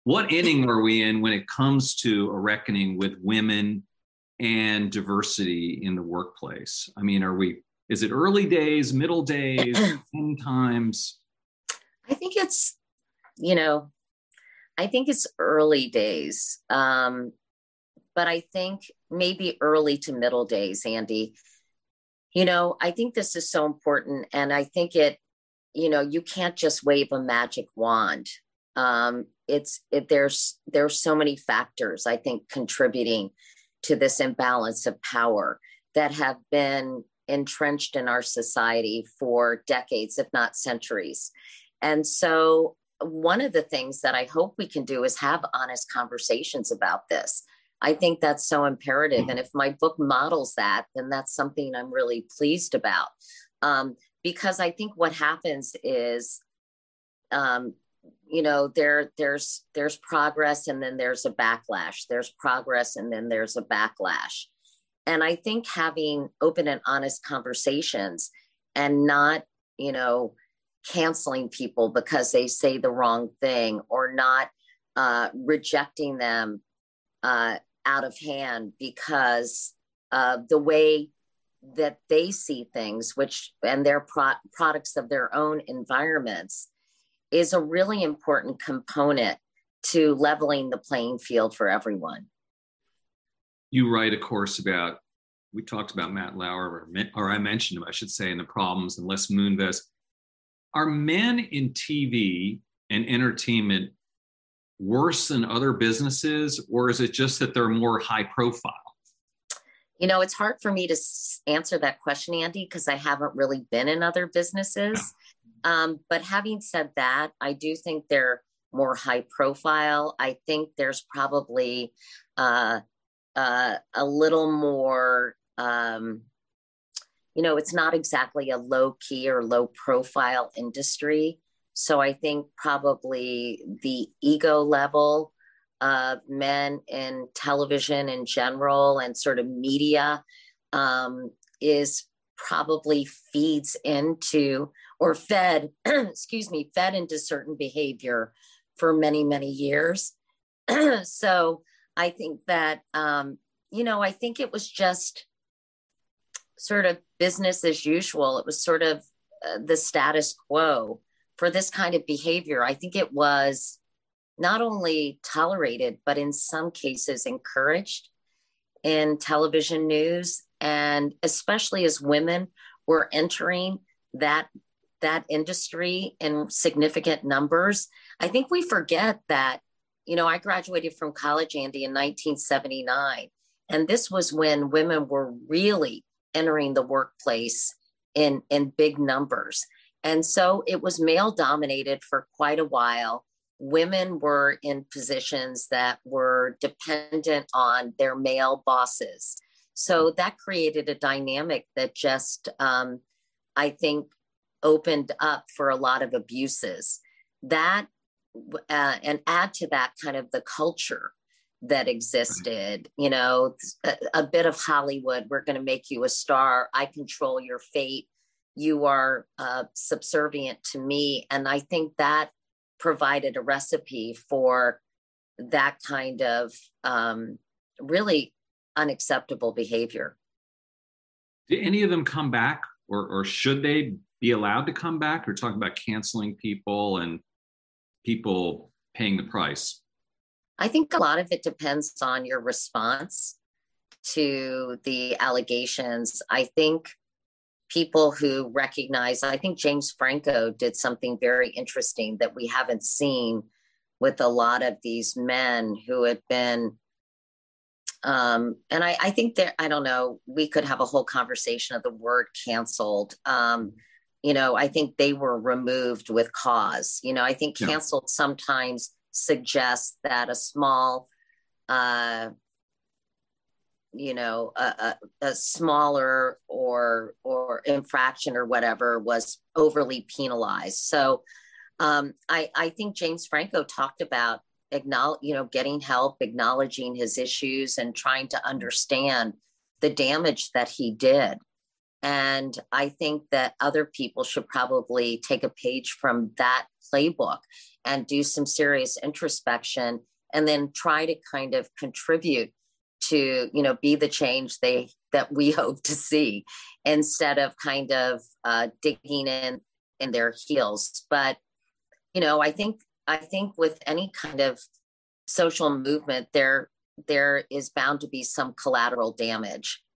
What inning are we in when it comes to a reckoning with women and diversity in the workplace? I mean, is it early days, middle days, end times? I think it's, you know, I think it's early days. But I think maybe early to middle days, Andy. I think this is so important. And I think you can't just wave a magic wand. There's so many factors, I think, contributing to this imbalance of power that have been entrenched in our society for decades, if not centuries. And so one of the things that I hope we can do is have honest conversations about this. I think that's so imperative. And if my book models that, then that's something I'm really pleased about. Because I think what happens is, there's progress and then there's a backlash. There's progress and then there's a backlash. And I think having open and honest conversations and not, canceling people because they say the wrong thing or not rejecting them out of hand because of the way that they see things, and they're products of their own environments, is a really important component to leveling the playing field for everyone. You write, of course, we talked about Matt Lauer, or I mentioned him, I should say, in The Problems, and Les Moonves. Are men in TV and entertainment worse than other businesses, or is it just that they're more high profile? It's hard for me to answer that question, Andy, because I haven't really been in other businesses. But having said that, I do think they're more high profile. I think there's probably a little more, it's not exactly a low key or low profile industry. So I think probably the ego level of men in television in general and sort of media is probably feeds into or fed into certain behavior for many, many years. So I think that, I think it was just sort of business as usual. It was sort of the status quo for this kind of behavior. I think it was not only tolerated, but in some cases encouraged in television news. And especially as women were entering that industry in significant numbers. I think we forget that, I graduated from college, Andy, in 1979. And this was when women were really entering the workplace in big numbers. And so it was male dominated for quite a while. Women were in positions that were dependent on their male bosses. So that created a dynamic that just, I think, opened up for a lot of abuses. That and add to that kind of the culture that existed, a bit of Hollywood. We're going to make you a star. I control your fate. You are subservient to me. And I think that provided a recipe for that kind of really unacceptable behavior. Did any of them come back, or should they be allowed to come back? Or talking about canceling people and people paying the price? I think a lot of it depends on your response to the allegations. I think people who recognize, I think James Franco did something very interesting that we haven't seen with a lot of these men who had been, and I think I don't know, we could have a whole conversation of the word canceled. I think they were removed with cause. I think canceled sometimes suggests that a small, a smaller or infraction or whatever was overly penalized. So I think James Franco talked about getting help, acknowledging his issues, and trying to understand the damage that he did. And I think that other people should probably take a page from that playbook and do some serious introspection, and then try to kind of contribute to, be the change that we hope to see, instead of kind of digging in their heels. But I think with any kind of social movement, there is bound to be some collateral damage.